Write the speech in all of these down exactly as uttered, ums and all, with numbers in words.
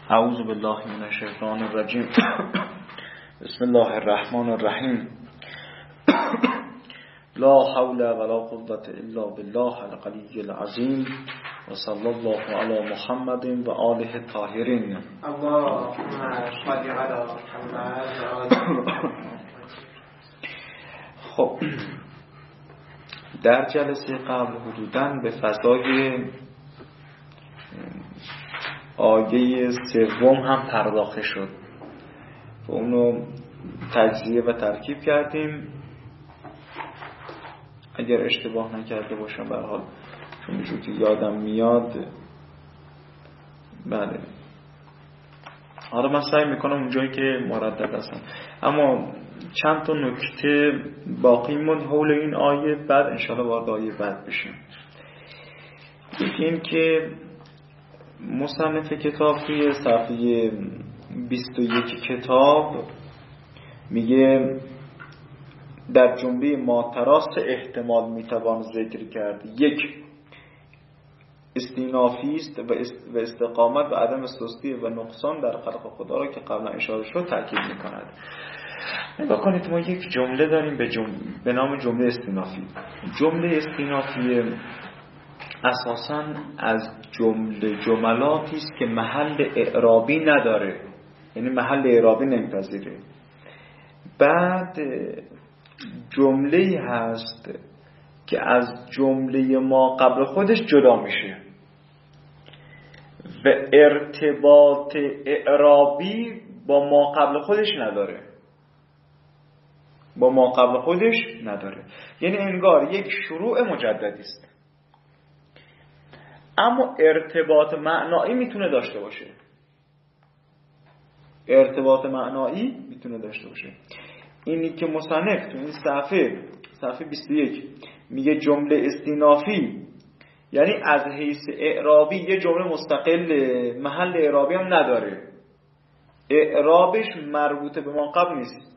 اعوذ بالله من الشیطان الرجیم. بسم الله الرحمن الرحیم. لا حول ولا قوة الا بالله العلی العظیم و صلی الله علی محمد و آله الطاهرین. اللهم صل علی محمد. خب در جلسه قبل حدوداً به فضای آیه سوم هم پرداخته شد و اونو تجزیه و ترکیب کردیم. اگر اشتباه نکرده باشم به هر حال چون که یادم میاد بله حالا من سعی میکنم اونجایی که مردد هستم، اما چند تا نکته باقی موند حول این آیه، بعد انشاءالله وارد آیه بعد بشیم. یکی این که مصنف کتاب توی صفحه بیست و یک کتاب میگه در جمله ماتراس احتمال میتوان ذکر کرد. یک، استینافی است و استقامت و عدم سستی و نقصان در خلق خدا را که قبلا اشاره شد تاکید میکند. نگاه کنید ما یک جمله داریم به, جمله به نام جمله استینافی. جمله استینافی اساساً از جمله جملاتی است که محل اعرابی نداره، یعنی محل اعرابی نمیپذیره. بعد جمله هست که از جمله ما قبل خودش جدا میشه و ارتباط اعرابی با ما قبل خودش نداره با ما قبل خودش نداره یعنی انگار یک شروع مجددی است، اما ارتباط معنایی میتونه داشته باشه. ارتباط معنایی میتونه داشته باشه. اینی که مصنف تو این صفحه صفحه بیست و یک میگه جمله استینافی، یعنی از حیث اعرابی یه جمله مستقل محل اعرابی هم نداره، اعرابش مربوط به ما قبل نیست.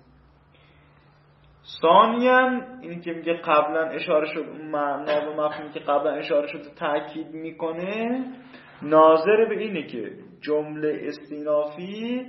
ثانیاً اینی که میگه قبلا اشاره شد، اون معنا و مفهومی که قبلا اشاره شد تأکید میکنه، ناظر به اینه که جمله استینافی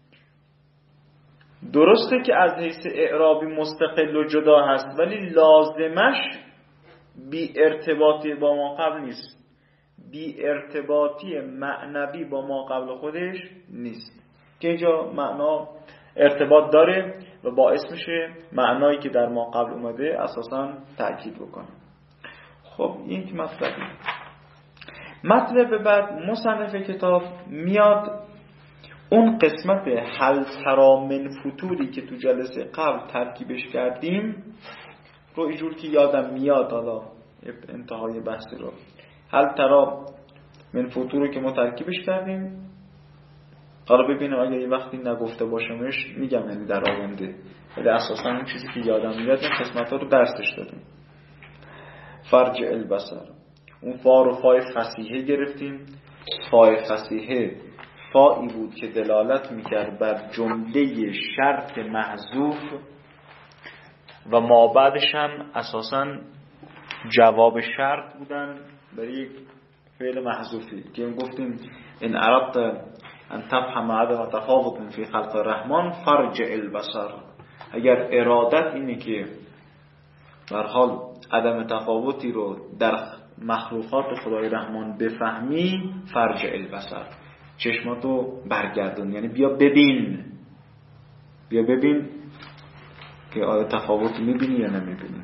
درسته که از حیث اعرابی مستقل و جدا هست، ولی لازمش بی ارتباطی با ما قبل نیست، بی ارتباطی معنوی با ما قبل خودش نیست که اینجا معنا ارتباط داره و باعث میشه معنایی که در ما قبل اومده اساساً تأکید بکنه. خب این که مطلبی. مطلب بعد مصنف کتاب میاد اون قسمت هل تری من فطوری که تو جلسه قبل ترکیبش کردیم رو اینجور که یادم میاد، حالا انتهای بحث رو هل تری من فطوری که ما ترکیبش کردیم، حالا ببینم اگه یه وقتی نگفته باشمش میگم، یعنی در آینده، ولی اساسا اون چیزی که یادم میاد این قسمت ها رو درسش دادیم. فرج البصر، اون فا رو فای فصیحه گرفتیم. فای فصیحه فایی بود که دلالت میکرد بر جمله شرط محذوف و ما بعدش هم اساسا جواب شرط بودن برای یک فعل محذوفی که گفتیم ان اردت ان تفهم عدم تفاوت فی خلق الرحمن فرجع البصر، اگر ارادت اینه که به هر حال عدم تفاوتی رو در مخلوقات خدای رحمان بفهمی، فرجع البصر، چشماتو برگردون، یعنی بیا ببین بیا ببین که آیا تفاوت میبینی یا نمیبینی.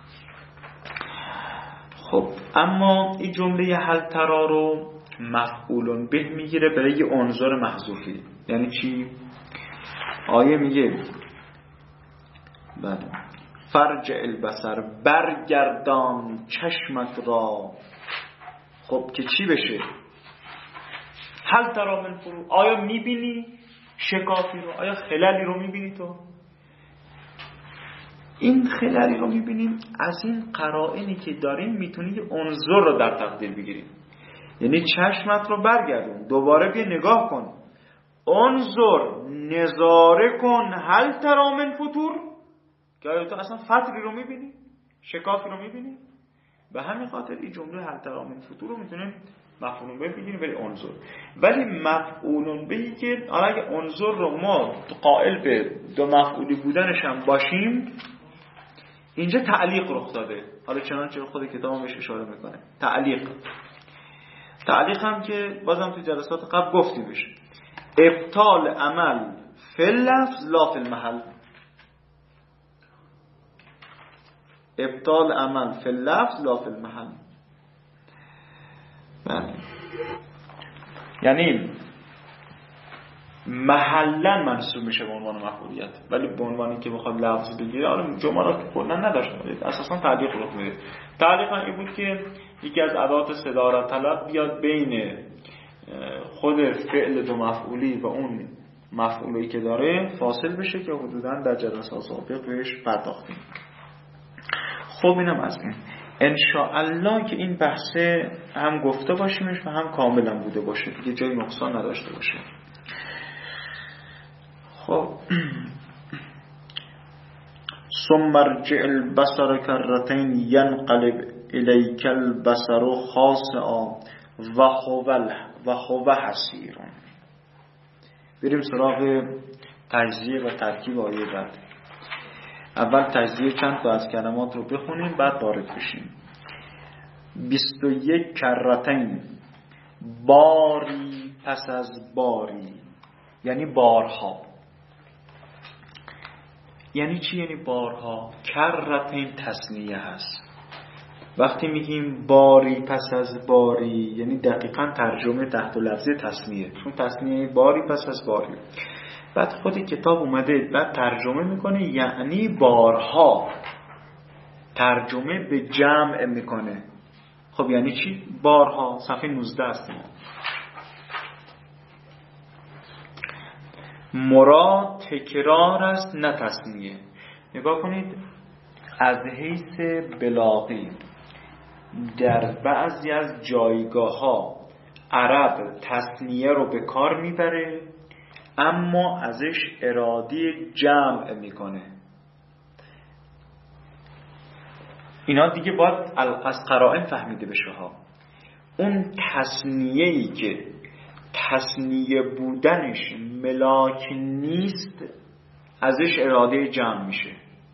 خب اما این جمله هل تری رو مفعول به میگیره برای یه عنصر محذوفی. یعنی چی؟ آیه میگه بله فرجع البصر، برگردان چشمت را. خب که چی بشه؟ هل تری من فطور، آیا میبینی شکافی رو؟ آیا خلالی رو میبینی تو؟ این خلالی رو میبینیم از این قرائنی که داریم میتونی یه عنصر رو در تقدیر بگیریم. یعنی چشمت رو برگردون، دوباره بیا نگاه کن، انظر، نظاره کن، هل تری من فطور، که آیا تو اصلا فطری رو میبینی؟ شکافی رو میبینی؟ به همین خاطر این جمله هل تری من فطور رو میتونیم مفعول به بگیریم ولی انظر. ولی مفعول به که حالا اگه انظر رو ما قائل به دو مفعولی بودنش هم باشیم، اینجا تعلیق رخ داده. حالا چنانچه خود کتاب بهش اشاره میکنه. تعلیق تعلیق هم که بازم تو جلسات قبل گفتیم بشه ابطال عمل فی اللفظ لا فی المحل. ابطال عمل فی اللفظ لا فی المحل. بله. یعنی محلا منصوب میشه به عنوان مفعولیت، ولی به عنوانی که بخواد لفظ بگیره حالا جمله را کلا نداشته، اساسا تعلیق رخ میده. تعلیق هم این بود که یکی از ادوات صدارت طلب بیاد بین خود فعل دو مفعولی و اون مفعولی که داره فاصل بشه که حدوداً در جلسات سابق بهش پرداختیم. خب اینم از این ان شاء الله که این بحثه هم گفته باشیمش و هم کاملا بوده باشه، دیگه جای نقصان نداشته باشه. خب ثم ارجع البصر کرتین ینقلب الیک البصر خاسئا و هو و هو حسیر. بریم سراغ تجزیه و ترکیب آیه بعد. اول تجزیه چند تا از کلمات رو بخونیم بعد وارد بشیم. بیست و یک کرتین، باری پس از باری، یعنی بارها. یعنی چی؟ یعنی بارها. کرتین تثنیه هست. وقتی میگیم باری پس از باری یعنی دقیقاً ترجمه تحت لفظی تثنیه، چون تثنیه باری پس از باری. بعد خود کتاب اومده بعد ترجمه میکنه یعنی بارها، ترجمه به جمع میکنه. خب یعنی چی؟ بارها. صفحه نوزده هستیم. مراد تکرار است نه تثنیه. نگاه کنید از حیث بلاغی در بعضی از جایگاه ها عرب تثنیه رو به کار میبره اما ازش اراده جمع میکنه. اینا دیگه باید از قرائن فهمیده بشه ها. اون تثنیه‌ای که تثنیه بودنش ملاک نیست ازش اراده جمع میشه.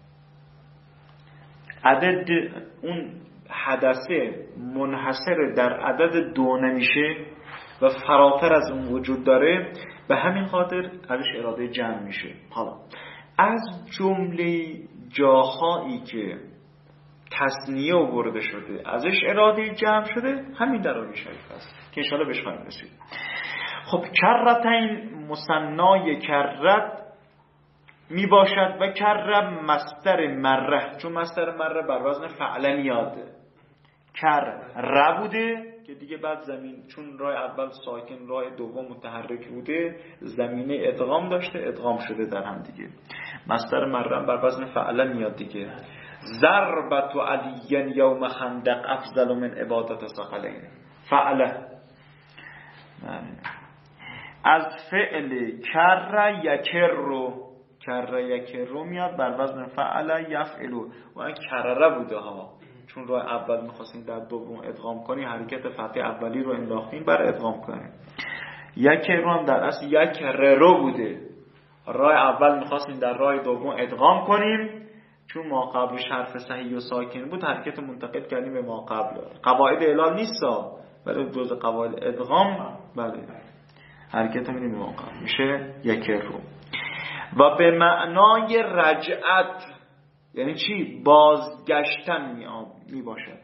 عدد اون حدثه منحصر در عدد دو نمیشه و فراتر از اون وجود داره، به همین خاطر ازش اراده جمع میشه. حالا از جمله جاهایی که تثنیه آورده شده ازش اراده جمع شده همین در آیه شریف است که انشاءالله بهش خواهیم رسید. خب کرتین مثنای کرت می باشد و کر مصدر مره، چون مصدر مره بر وزن فعل میاد. کر ر بوده که دیگه بعد زمین چون راه اول ساکن راه دوم متحرک بوده زمینه ادغام داشته ادغام شده در هم دیگه. مصدر مره بر وزن فعل میاد دیگه. ضربت علی یوم خندق افضل من عبادت ثقلین. فعل از فعل کر یکر رو کر یکر رو میاد بر وزن فعل یفعلو و این کرره بوده ها، چون راه اول میخواستیم در دوم ادغام کنی حرکت فتح اولی رو انداختیم بر ادغام کنیم. یکر رو هم در اصل یکر رو بوده، راه اول میخواستیم در راه دوم ادغام کنیم، چون ما قبلش حرف صحیح و ساکن بود حرکت منتقل کردیم به ما قبل. قواعد اعلال نیستا ولی جزء قواعد ادغام بله حرکت میدیم به ما قبل میشه یکر رو. و به معنای رجعت یعنی چی؟ بازگشتن می باشد.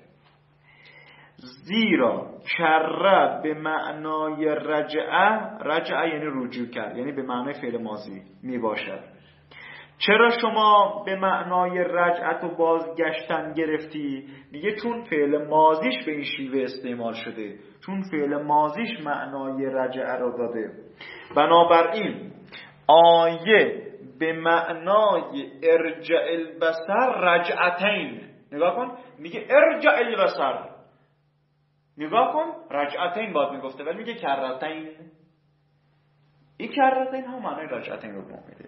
زیرا کره به معنای رجعه، رجعه یعنی رجوع کرد، یعنی به معنای فعل ماضی می باشد. چرا شما به معنای رجعت و بازگشتن گرفتی؟ دیگه چون فعل ماضیش به این شیوه استعمال شده، چون فعل ماضیش معنای رجعه رو داده. بنابراین آیه به معنای ارجع البصر رجعتین. نگاه کن میگه ارجع البصر، نگاه کن رجعتین باید میگفته ولی میگه کرتین. این کرتین هم معنای رجعتین رو میده.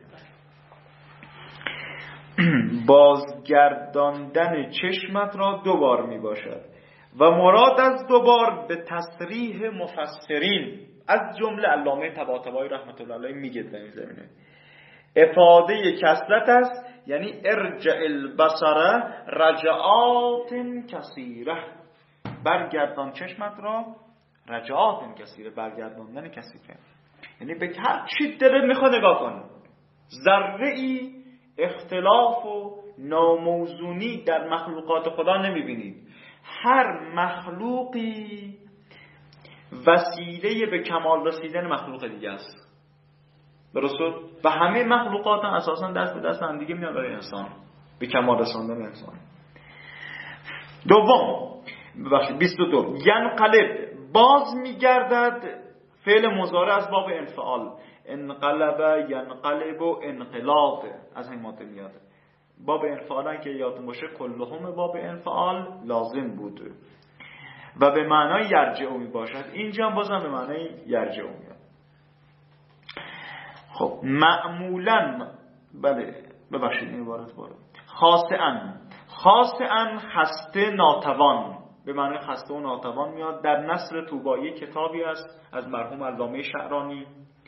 بازگرداندن چشمت را دوبار می باشد و مراد از دوبار به تصریح مفسرین از جمله علامه طباطبایی رحمت الله علیه میگه در این زمینه افاده کثرت است، یعنی ارجع البصر رجعات کثیره، برگردان چشمت را، رجعات کثیره، برگرداندن کثیره، یعنی به هر چی دلت میخواد نگاه کن. ذره ای اختلاف و ناموزونی در مخلوقات خدا نمیبینید. هر مخلوقی وسیله به کمال رسیدن مخلوق دیگه است. درسته؟ و همه مخلوقات هم اساسا دست به دست هم دیگه میان برای انسان به کمال رساندن انسان. دوم، ببخشید بیست و دو، ینقلب، باز میگردد، فعل مضارع از باب انفعال، انقلب ینقلب و انقلاب از این ماده میاد. باب انفعال که یادتون باشه کلهم باب انفعال لازم بود و به معنای یرجع می باشد، اینجا هم بازم به معنای یرجع میاد. خب معمولا، بله ببخشید این عبارت باره، خاصعا، خاصعا خسته ناتوان، به معنی خسته و ناتوان میاد. در نصر طوبایی کتابی است از مرحوم علامه شعرانی،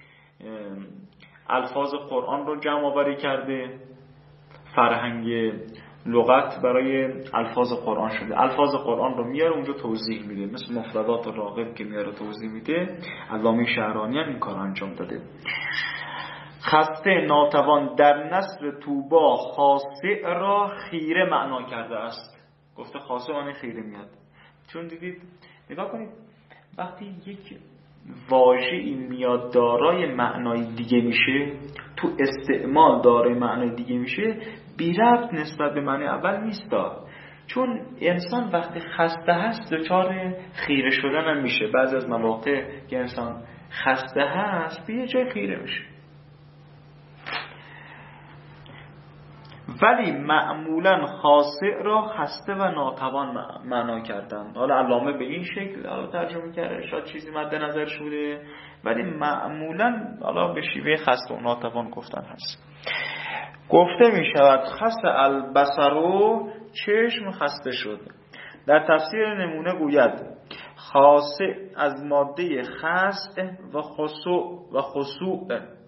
الفاظ قرآن رو جمع آوری کرده، فرهنگ لغت برای الفاظ قرآن شده، الفاظ قرآن رو میاره اونجا توضیح میده، مثل مفردات راغب که میاره توضیح میده. علامه شعرانی هم این کار انجام داده. خسته ناتوان در نصر طوبا خاصع را خیره معنا کرده است. گفته خاصع معنی خیره میاد، چون دیدید نگاه کنید وقتی یک واژه‌ای میاد دارای معنای دیگه میشه، تو استعمال دارای معنای دیگه میشه، بی ربط نسبت به معنی اول نیست. چون انسان وقتی خسته هست دچار خیره شدن هم میشه. بعضی از مواقع که انسان خسته هست به یه جای خیره میشه. ولی معمولا خاصع را خسته و ناتوان معنا کردن. حالا علامه به این شکل حالا ترجمه کرده، شاید چیزی مد نظرش بوده، ولی معمولا حالا به شیوه خسته و ناتوان گفتن هست. گفته می شود خس البصرو، چشم خسته شد. در تفسیر نمونه گوید خاصع از ماده خسع و خسوع و خسوع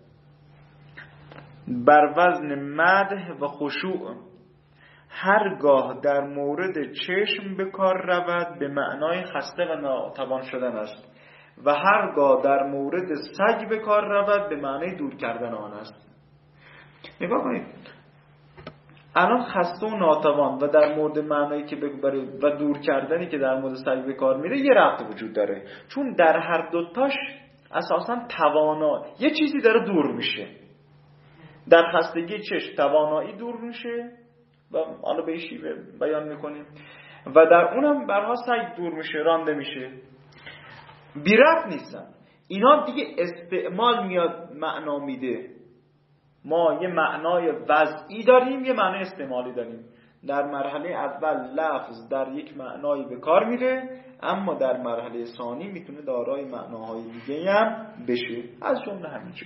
بر وزن مدح و خشوع، هرگاه در مورد چشم به کار رود به معنای خسته و ناتوان شدن است و هرگاه در مورد سگ به کار رود به معنای دور کردن آن است. نگاه کنید الان خسته و ناتوان و در مورد معنایی که ببره و دور کردنی که در مورد سگ به کار میره یه ربط وجود داره، چون در هر دوتاش اساساً توانا یه چیزی داره دور میشه. در خستگی چشم توانایی دور میشه و حالا به شیوه بیان میکنیم، و در اونم برها سگ دور میشه، رانده میشه. بی ربط نیستن اینا دیگه، استعمال میاد معنا میده. ما یه معنای وضعی داریم، یه معنای استعمالی داریم. در مرحله اول لفظ در یک معنایی به کار میره، اما در مرحله ثانی میتونه دارای معناهای دیگه هم بشه، از جمله همینجور.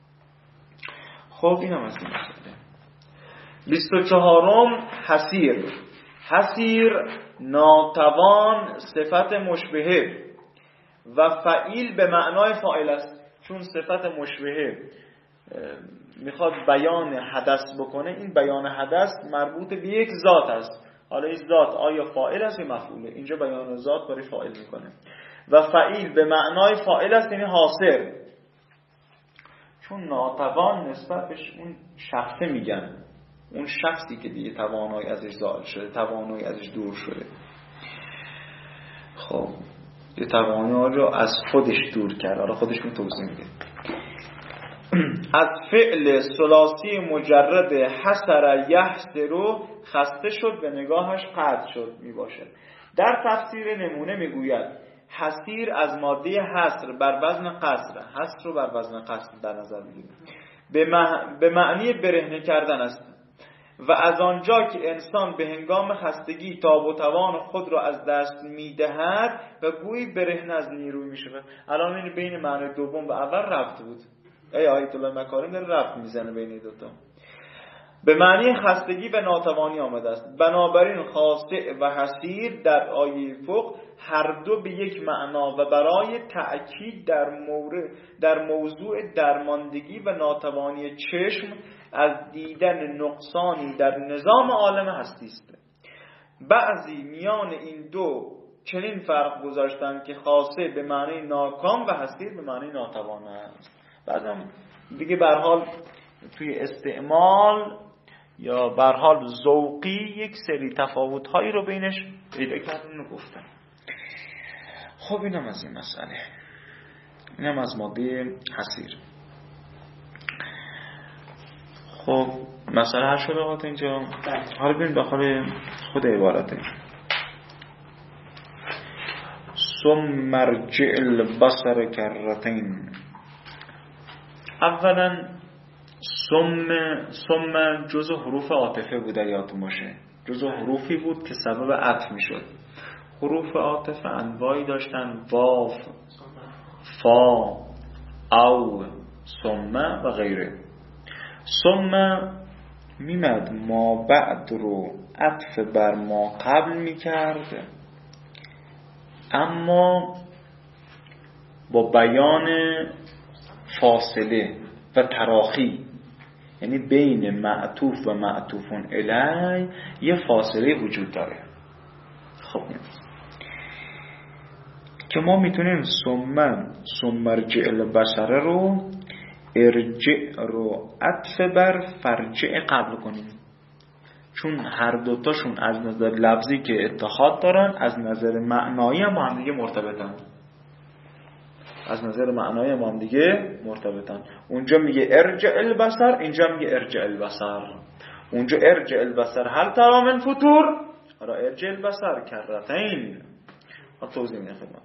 خب این هم از این مسئله. بیست و چهارم حسیر. حسیر ناتوان صفت مشبهه و فعیل به معنای فاعل است. چون صفت مشبهه میخواد بیان حدث بکنه، این بیان حدث مربوط به یک ذات است. حالا این ذات آیا فاعل است یا مفعوله؟ اینجا بیان ذات برای فاعل میکنه. و فعیل به معنای فاعل است، یعنی حاصر. چون ناتوان نسبت به اون شخصه میگن، اون شخصی که دیگه توانایی ازش زائل شده، توانایی ازش دور شده. خب یه توانایی رو از خودش دور کرد. حالا خودش می توضیح میده. از فعل ثلاثی مجرد حسر یحسر خسته شد، به نگاهش قطع شد می باشد. در تفسیر نمونه میگوید حسیر از ماده حسر بر وزن قصر، حسر رو بر وزن قصر در نظر بگیریم، به, مع... به معنی برهنه کردن است. و از آنجا که انسان به هنگام خستگی تاب و توان خود را از دست میدهد و گویی برهنه از نیروی میشود. الان این بین معنی دوم و اول رفت بود. ای آیت الله مکارم داره رفت میزنه بین دوتا. به معنی خستگی و ناتوانی آمده است. بنابراین خاصع و حسیر در آیه فوق هر دو به یک معنا و برای تأکید در مورد در موضوع درماندگی و ناتوانی چشم از دیدن نقصانی در نظام عالم هستی است. بعضی میان این دو چنین فرق گذاشتن که خاصه به معنی ناکام و حسیر به معنی ناتوان است. بعدم دیگه به هر حال توی استعمال یا به هر حال ذوقی یک سری تفاوت‌هایی رو بینش پیدا کردن و گفتن. خب اینم از این مسئله، اینم از ماده حسیر. خب مسئله هر شده آقا اینجا. حالا ببین داخل خود عبارته. ثم ارجع البصر کرتین. اولا ثم ثم جزء حروف عاطفه بود، یادتون باشه جزء حروفی بود که سبب عطف میشد. حروف عاطفه انواعی داشتن، واو، فا، او، ثم و غیره. ثم میمد ما بعد رو عطف بر ما قبل میکرد، اما با بیان فاصله و تراخی، یعنی بین معطوف و معطوفون الی یه فاصله وجود داره. خب که ما میتونیم ثم ثم ارجع البصر رو ارجع رو عطف بر فرجع قبل کنیم، چون هر دوتاشون از نظر لفظی که اتحاد دارن، از نظر معنایی هم با هم دیگه مرتبطن. از نظر معنایی هم, هم دیگه مرتبطن. اونجا میگه ارجع البصر، اینجا میگه ارجع البصر. اونجا ارجع البصر هل ترى من فطور، حالا ارجع البصر کرتین. ها توضیح میدم خدمتتون.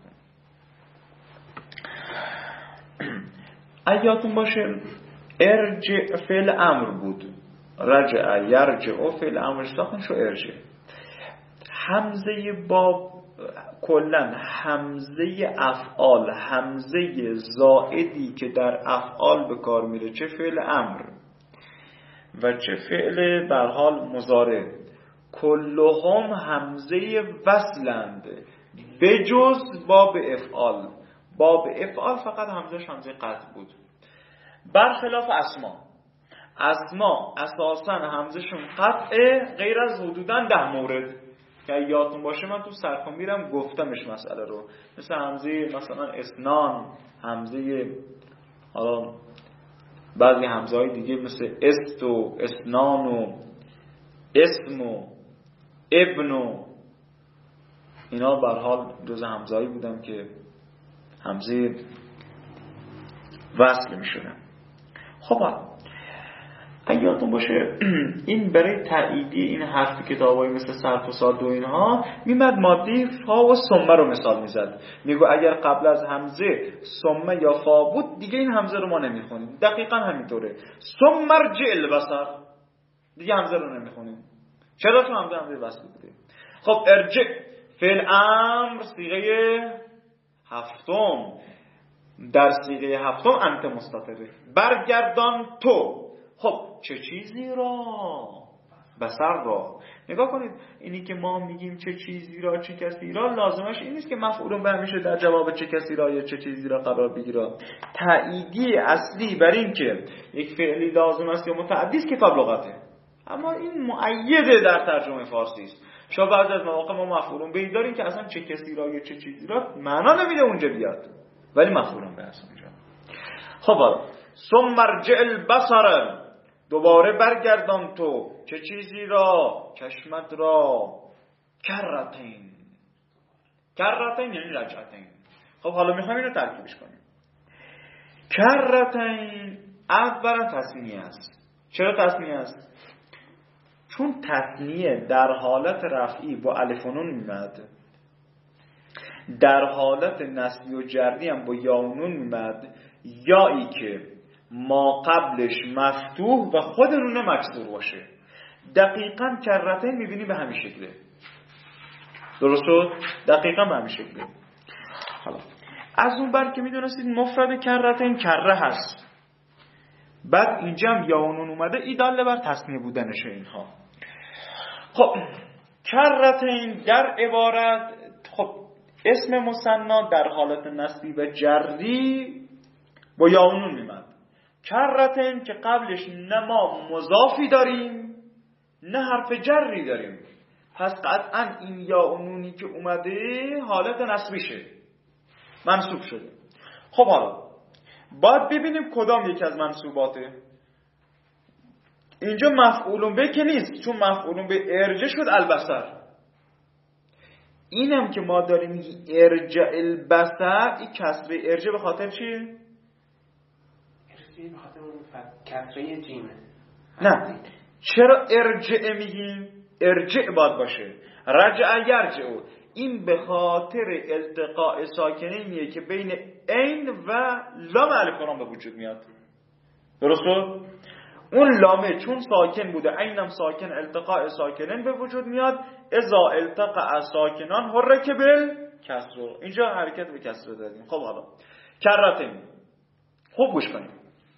ایاتون باشه ارجع فعل امر بود، رجع یرجع فعل امر ساخن شو ارجع. همزه با کلن همزه افعال، همزه زائدی که در افعال به کار میره، چه فعل امر و چه فعل به حال مضارع، کلهم همزه وصلند بجز باب افعال. باب افعال فقط همزهش همزه قطع بود، برخلاف اسما. اسما اساسا همزهشون قطعه غیر از حدوداً ده مورد که یادتون باشه من تو سرکم میرم گفتمش مسئله رو، مثل همزه مثلا اسنان، همزه حالا بعضی همزه های دیگه مثل است و اسنان و اسم و ابن و اینا به هر حال جز همزه هایی بودن که همزه وصل می شدن. خب یادتون باشه این برای تأییدی این حرف کتابایی مثل صرف و صاد و اینها میمد ماده فا و ثمه رو مثال میزد، میگو اگر قبل از همزه ثمه یا فا بود دیگه این همزه رو ما نمیخونیم. دقیقا همینطوره. ثم ارجع البصر دیگه همزه رو نمیخونیم. چرا؟ تو همزه همزه وصل بوده. خب ارجع فعل امر صیغه هفتم، در صیغه هفتم انت مستتره، برگردان تو. خب چه چیزی را؟ بصر را. نگاه کنید اینی که ما میگیم چه چیزی را، چه کسی را، لازمش این نیست که مفعول به میشه در جواب چه کسی را یا چه چیزی را قرار بگیره. تأییدی اصلی بر این که یک فعلی لازم است یا متعدی است کتاب لغته، اما این مؤیده در ترجمه فارسی است. شما بعضی از مواقع ما مفعول به داریم که اصلا چه کسی را یا چه چیزی را معنا نمیده اونجا بیاد، ولی مفعول به اصلا اونجا. خب حالا ثم ارجع البصر، دوباره برگردان تو چه چیزی را؟ چشمت را. کرتین، کرتین یعنی رجعتین. خب حالا میخوایم اینو ترکیبش کنیم. کرتین اولا تثنیه است. چرا تثنیه است؟ چون تثنیه در حالت رفعی با الف و نون میمد، در حالت نسبی و جردی هم با یا و نون میمد، یایی که ما قبلش مفتوح و خود نون مکسور باشه. دقیقاً کرتین میبینی به همین شکله. درست شد؟ دقیقاً به همین شکله. حالا از اون بر که میدونستید مفرد کرتین کره هست، بعد اینجا هم یا و نون اومده، ای داله بر تثنیه بودنشه اینها. خب کرتین در عبارت، خب اسم مثنا در حالت نسبی و جری با یا و نون میمد. کرتین که قبلش نه ما مضافی داریم نه حرف جری داریم، پس قطعا این یا و نونی که اومده حالت نسبیشه، منصوب شده. خب حالا باید ببینیم کدام یکی از منصوباته. اینجا مفعولون به که نیست، چون مفعولون به ارجع شد البصر. اینم که ما داریم میگی ارجع البصر، این کسره ارجع به خاطر چیه؟ ارجع به خاطر اون کسره جیمه. نه، چرا ارجع میگیم؟ ارجع باید باشه، رجع یرجع. این به خاطر التقاء ساکنینیه که بین عین و لام الف لام به وجود میاد. درسته؟ اون لامه چون ساکن بوده، عینم ساکن، التقاء ساکنین به وجود میاد. اذا التقاء ساکنان حرک بالکسر. اینجا حرکت به کسر دادیم. خب حالا کرتین، خوب گوش کنید.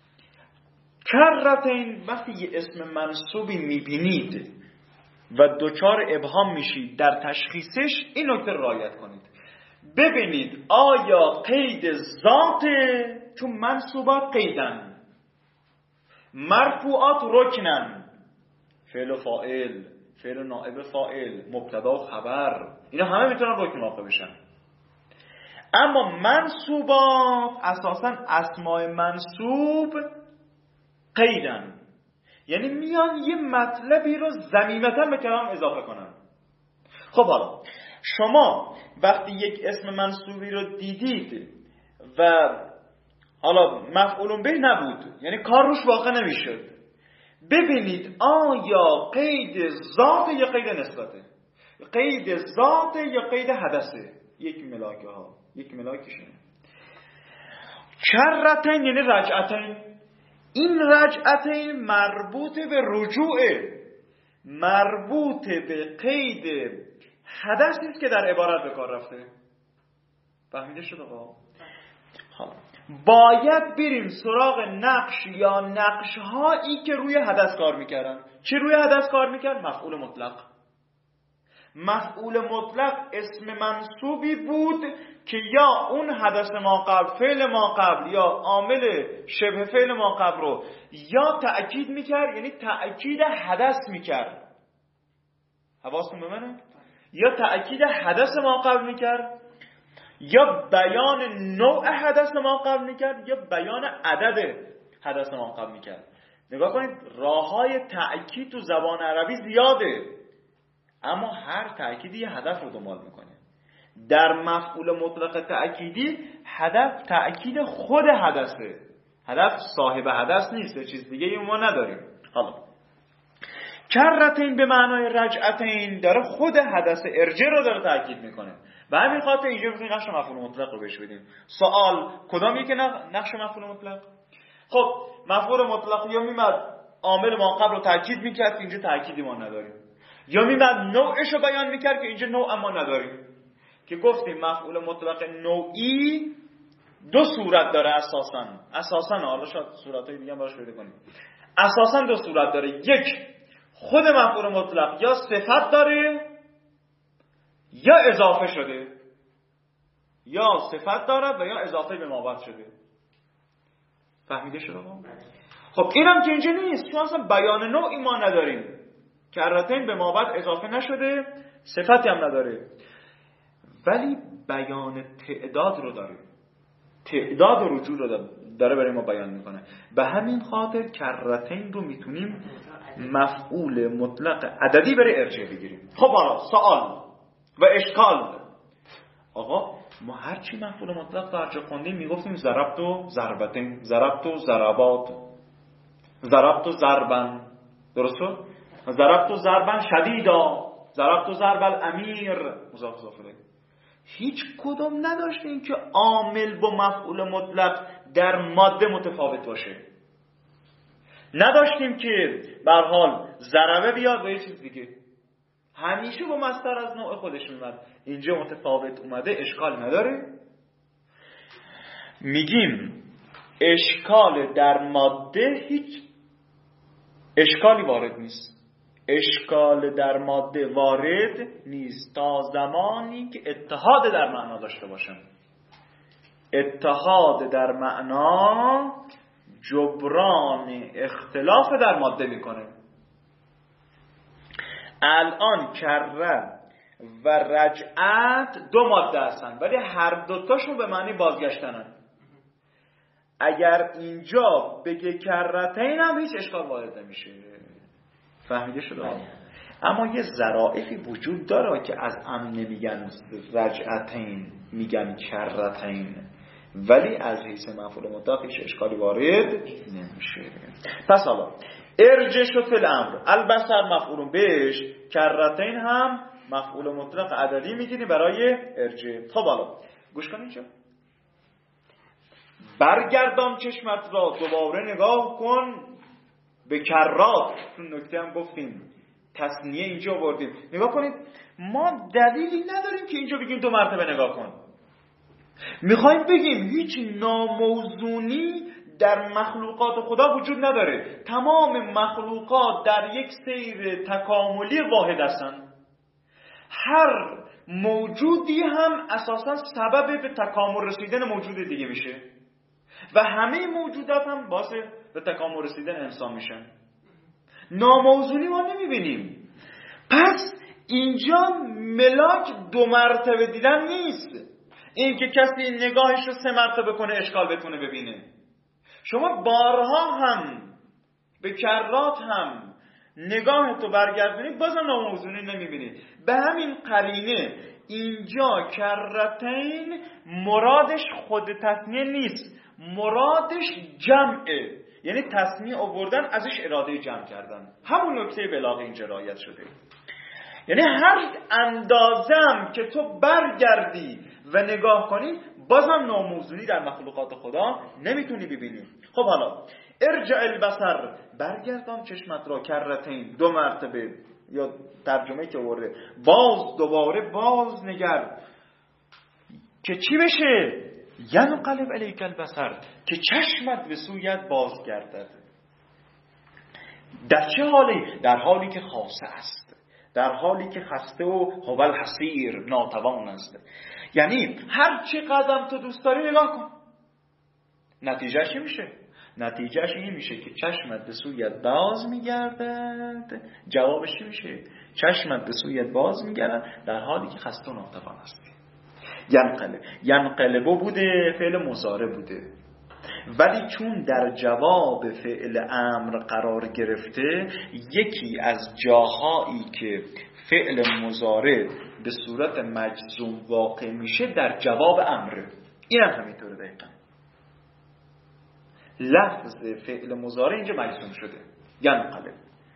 کرتین وقتی یه اسم منصوبی میبینید و دوچار ابهام میشید در تشخیصش، این نکته رو رعایت کنید. ببینید آیا قید ذاته، چون منصوبات قیدن، مرفوعات رکنن، فعل و فاعل، فعل نائب فاعل، مبتدا و خبر، اینا همه میتونن رکن واقع بشن. اما منصوبات اساسا اسماء منصوب قیدن، یعنی میان یه مطلبی رو ضمیمتا به کلام اضافه کنن. خب حالا شما وقتی یک اسم منصوبی رو دیدید و حالا مفعول به نبود، یعنی کار روش واقع نمیشد، ببینید آیا قید ذات یا قید نسبته، قید ذات یا قید حدثه. یک ملاکه ها، یک ملاکشونه. کرتین یعنی رجعتین. این رجعتین مربوط به رجوعه، مربوط به قید حدثی است که در عبارت به کار رفته. فهمیده شد آقا؟ خب باید بریم سراغ نقش یا نقش هایی که روی حدث کار میکردن. چی روی حدث کار میکرد؟ مفعول مطلق. مفعول مطلق اسم منصوبی بود که یا اون حدث ما قبل، فعل ما قبل یا عامل شبه فعل ما قبل رو یا تأکید میکرد، یعنی تأکید حدث میکرد. حواستون به منه؟ یا تأکید حدث ما قبل میکرد، یا بیان نوع حدث ما قبل میکرد، یا بیان عدد حدث ما قبل میکرد. نگاه کنید راههای تأکید تو زبان عربی زیاده، اما هر تأکیدی یه هدف رو دنبال میکنه. در مفعول مطلق تأکیدی هدف تأکید خود حدثه، هدف صاحب حدث نیست، چیز دیگه ما نداریم. حالا کرتین به معنای رجعتین داره خود حدث ارجع رو داره تأکید میکنه. به همین خاطر اینجا میتونیم نقش مفعول مطلق رو بهش بدیم. سوال کدام یکی نقش مفعول مطلق؟ خب مفعول مطلق یا میمد عامل ما قبل رو تأکید میکرد که اینجا تأکیدی ما نداریم، یا میمد نوعش رو بیان میکرد که اینجا نوع ما نداریم. که گفتیم مفعول مطلق نوعی دو صورت داره اساساً. اساساً حالا شاید صورتای دیگه هم براش پیدا کنیم. اساساً دو صورت داره. یک، خود مفعول مطلق یا صفت داره یا اضافه شده، یا صفت داره و یا اضافه به ما بعد شده. فهمیده شده؟ خب اینم که اینجا نیست، چون اصلا بیان نوعی ما نداریم. کرتین به ما بعد اضافه نشده، صفتی هم نداره، ولی بیان تعداد رو داره، تعداد و رجوع رو داره برای ما بیان میکنه. به همین خاطر کرتین رو میتونیم مفعول مطلق عددی برای ارجاع بگیریم. خب حالا سوال و اشکال، آقا ما هرچی مفعول مطلق در جا خوندیم میگفتیم ضربت و ضربتین، ضربت و ضربات، ضربت و ضربن، درسته؟ ضربت و ضربن شدیدا، ضربت و ضرب الامیر، مضاف اضافه الیه. هیچ کدوم نداشتیم که عامل با مفعول مطلق در ماده متفاوت باشه. نداشتیم که به هر حال ضربه بیاد و یه چیز دیگه، همیشه با مصدر از نوع خودش میاد. اینجا متفاوت اومده، اشکال نداره. میگیم اشکال در ماده هیچ اشکالی وارد نیست. اشکال در ماده وارد نیست تا زمانی که اتحاد در معنا داشته باشن. اتحاد در معنا جبران اختلاف در ماده میکنه. الان کره و رجعت دو ماده هستن ولی هر دوتاشون به معنی بازگشتنن. اگر اینجا بگه کرتین هم هیچ اشکال وارد نمیشه. فهمیده شده؟ اما یه ظرافی وجود داره که از ام نمیگن رجعتین، میگن کرتین، ولی از حیث مفعول مطلق هیچ اشکالی وارد نمیشه. پس حالا ارجع شد فی الامر، البصر مفعول بهش، کرتین هم مفعول مطلق عددی میگیری برای ارجع. خب حالا گوش کن اینجا، برگردان چشمت را دوباره نگاه کن به کرات. چون نکته هم گفتیم تصنیه اینجا آوردیم. نگاه کنید، ما دلیلی نداریم که اینجا بگیم دو مرتبه نگاه کن. میخوایم بگیم هیچ ناموزونی در مخلوقات خدا وجود نداره. تمام مخلوقات در یک سیر تکاملی واحد هستن. هر موجودی هم اساسا سبب به تکامل رسیدن موجود دیگه میشه و همه موجودات هم باعث به تکامل رسیدن انسان میشن. ناموزونی ما نمیبینیم. پس اینجا ملاک دو مرتبه دیدن نیست. این که کسی نگاهش رو سه مرتبه کنه اشکال بتونه ببینه. شما بارها هم به کرات هم نگاه تو برگردونید بازم ناموزونی نمیبینید. به همین قرینه اینجا کرتین مرادش خود تصنیه نیست، مرادش جمعه، یعنی تصنیه آوردن ازش اراده جمع کردن. همون نکته بلاغه اینجا رعایت شده. یعنی هر اندازم که تو برگردی و نگاه کنی بازم ناموزونی در مخلوقات خدا نمیتونی ببینی. خب حالا ارجع البصر، برگردان چشمت را کرتین، دو مرتبه، یا ترجمه که آورده باز دوباره باز نگر که چی بشه؟ ینقلب الیک البصر، که چشمت به سویت بازگردد. در چه حالی؟ در حالی که خاصه است، در حالی که خسته و هو الحسیر، ناتوان است. یعنی هر چه قدم تو دوست داری نگاه کن. نتیجهش چی میشه؟ نتیجهش این میشه که چشمت به سویت باز میگردد. جوابش چی میشه؟ چشمت به سویت باز میگردد در حالی که خسته و ناتوان است. ینقلب، ینقلبو بوده، فعل مضارع بوده، ولی چون در جواب فعل امر قرار گرفته، یکی از جاهایی که فعل مضارع به صورت مجزوم واقع میشه در جواب امره. این هم همینطوره دقیقا. لفظ فعل مضارع اینجا مجزوم شده، ینقلب.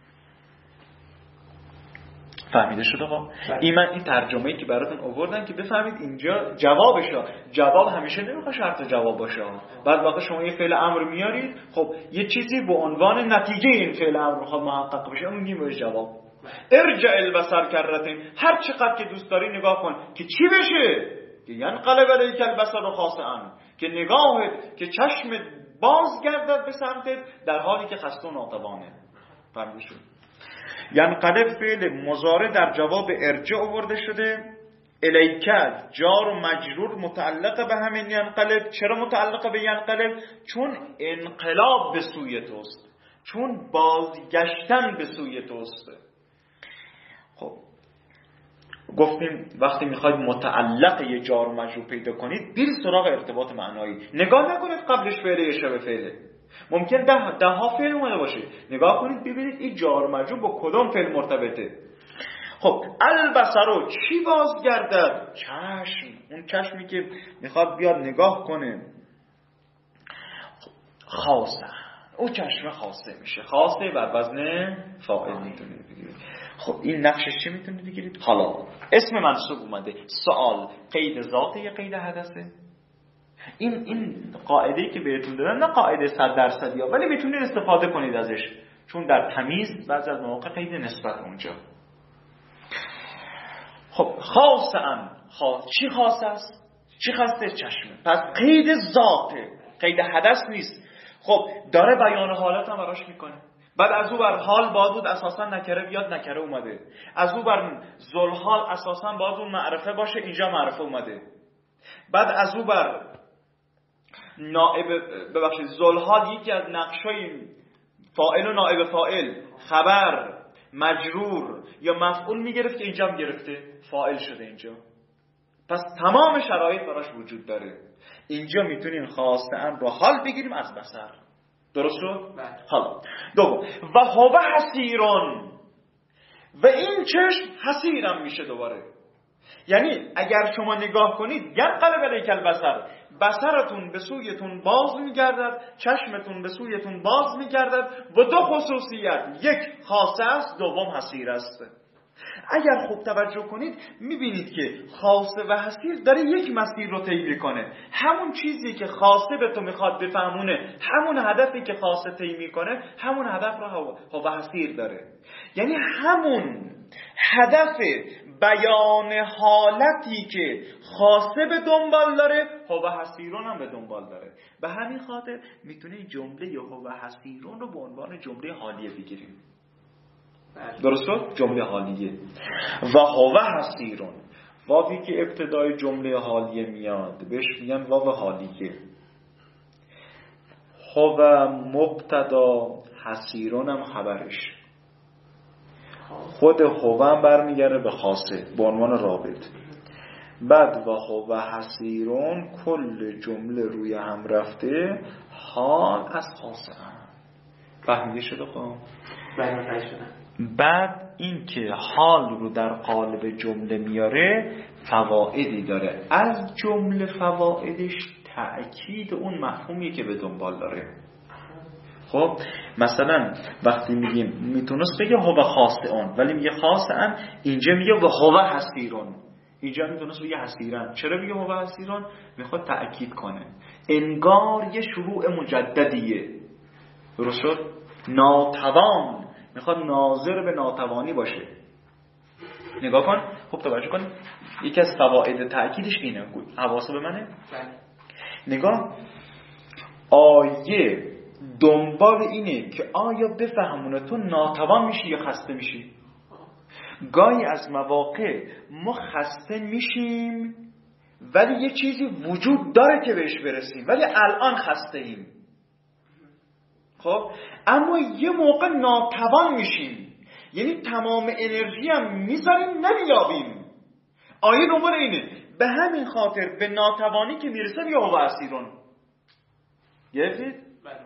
فهمیده شده ها؟ این من این ترجمه‌ای که براتون آوردن که بفهمید اینجا جوابشه. جواب همیشه نمیخواد شرط جواب باشه. بعد وقتی شما یه فعل امر میارید، خب یه چیزی به عنوان نتیجه این فعل امر میخواد محقق بشه، اون میگیم بهش جواب. ارجع البصر کرتین، هر چقدر که دوست داری نگاه کن که چی بشه؟ که ینقلب الیک البصر خاسئا، که نگاهت، که چشمت بازگردد به سمتت در حالی که خسته و ناتوانه. فهمیده شد؟ ینقلب فعل مضارع در جواب ارجع آورده شده. الیک جار و مجرور متعلق به همین ینقلب. چرا متعلق به ینقلب؟ چون انقلاب به سوی توست، چون بازگشتن به سوی توست. خب گفتیم وقتی میخواید متعلق یه جار و مجرور پیدا کنید، برید سراغ ارتباط معنایی. نگاه نکنید قبلش فعل یا شبه فعله. ممکن ده ده ها فعل اومده باشه. نگاه کنید ببینید این جار و مجرور با کدام فعل مرتبطه. خب البصر چی بازگردد؟ چشم. اون چشمی که میخواد بیاد نگاه کنه. خاصه، اون چشم خاصه میشه. خاصه بر وزن فاعل میتونید بگیرید. خب این نقشش چی میتونید بگیرید؟ حالا اسم منصوب اومده، سوال قید ذاته یا قید حدثه؟ این این قاعده‌ای که بهتون دادن نه قاعده صد درصدی ها، ولی میتونید استفاده کنید ازش، چون در تمیز بعضی از مواقع قید نسبت اونجا. خب خاصه ام، خاص چی خاص است؟ چی خاصه؟ چشمه. پس قید ذاته. قید حدث نیست. خب داره بیان حالت هم براش میکنه. بعد از او بر حال باید بود اساسا نکره بیاد، نکره اومده. از او بر ذوالحال اساسا باید اون معرفه باشه، اینجا معرفه اومده. بعد از او بر نائب ببخشید ذوالحال یکی از نقشای فاعل و نائب فاعل، خبر، مجرور یا مفعول میگرفت که اینجا هم گرفته، فاعل شده اینجا. پس تمام شرایط براش وجود داره. اینجا میتونیم خواسته ام رو حال بگیریم از بصر. درست شد؟ حالا دوم و هو حسیرون، و این چشم حسیرم میشه دوباره. یعنی اگر شما نگاه کنید ینقلب الیک البصر، بصرتون به سویتون باز میگردد، چشمتون به سویتون باز میگردد و دو خصوصیت، یک خاصه است، دوم حسیر است. اگر خوب توجه کنید میبینید که خاصه و حسیر داره یک مسیر رو طی میکنه. همون چیزی که خاصه به تو میخواد بفهمونه، همون هدفی که خاصه طی میکنه، همون هدف رو هو حسیر داره. یعنی همون هدف بیان حالتی که خاصه به دنبال داره، هو حسیرون هم به دنبال داره. به همین خاطر میتونه جمله هو حسیرون رو به عنوان جمله حالیه بگیریم. درست شد؟ جمله حالیه. و هو حسیرون، واوی که ابتدای جمله حالیه میاد بهش میگن واو حالیه. هو مبتدا، حسیرون هم خبرش. خود هو هم برمیگره به خاصه به عنوان رابط. بعد و هو حسیرون کل جمله روی هم رفته حال از خاصه هم. فهمیده شده خب؟ فهمیده شده. بعد این که حال رو در قالب جمله میاره فوائدی داره. از جمله فوائدش تأکید اون مفهومی که به دنبال داره. خب مثلا وقتی میگیم میتونست بگه هو خاصه اون، ولی میگه خاصه ان، اینجا میگه و هو حسیرون، اینجا میتونست بگه حسیرن. چرا میگه هو حسیرون؟ میخواد تأکید کنه انگار یه شروع مجددیه. درست شد؟ ناتوان، میخواد ناظر به ناتوانی باشه. نگاه کن، خب توجه کن، یکی از فواید تأکیدش اینه. حواسو به منه؟ نگاه، آیه دنبال اینه که آیا بفهمونه تو ناتوان میشی یا خسته میشی. گاهی از مواقع ما خسته میشیم ولی یه چیزی وجود داره که بهش برسیم، ولی الان خسته ایم. خب اما یه موقع ناتوان میشیم، یعنی تمام انرژی هم میذاریم نمیابیم. آیه دنبال اینه. به همین خاطر به ناتوانی که میرسه یا هو حسیرون. گرفتید؟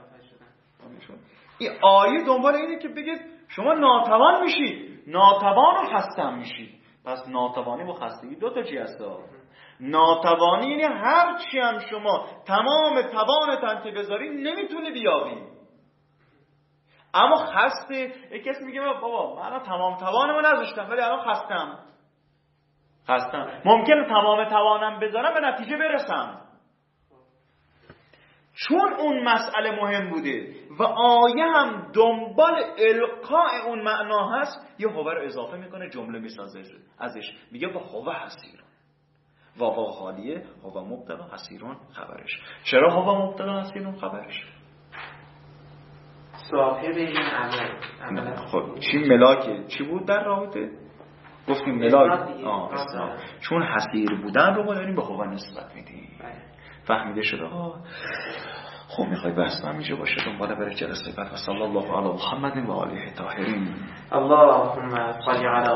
این آیه دنبال اینه که بگید شما ناتوان میشید، ناتوان و خسته هم میشید. پس ناتوانی و خستگی دو تا چیز هست. ناتوانی یعنی هر چی هم شما تمام توانتان که بذاری نمیتونه بیابی. اما خسته، یک کسی میگه بابا من تمام توانمو نذاشتم ولی الان خستم. خستم ممکنه تمام توانم بذارم به نتیجه برسم، چون اون مسئله مهم بوده و آیه هم دنبال القاء اون معنا هست، یه هو رو اضافه میکنه، جمله میسازه ازش، میگه و هو حسیرون. واو حالیه، هو مبتدا، حسیرون خبرش. چرا هو مبتدا حسیرون خبرش؟ صاحب این عمل. خب چی ملاکه؟ چی بود در رابطه؟ گفتیم ملاک. آه استاد. چون حسیر بودن رو ما داریم به هو نسبت میدیم. فهمیده شده ها؟ خب میخوای بحث هم اینجا باشه، دنباله بره جلسه بعد. و صلی الله علی محمد و آله طاهرین. اللهم صل علی